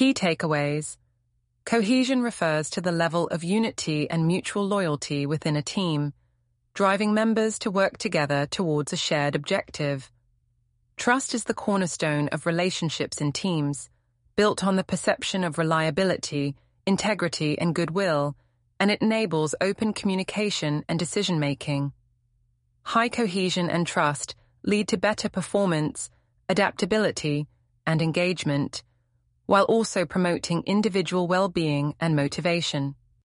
Key takeaways. Cohesion refers to the level of unity and mutual loyalty within a team, driving members to work together towards a shared objective. Trust is the cornerstone of relationships in teams, built on the perception of reliability, integrity, and goodwill, and it enables open communication and decision-making. High cohesion and trust lead to better performance, adaptability, and engagement, while also promoting individual well-being and motivation.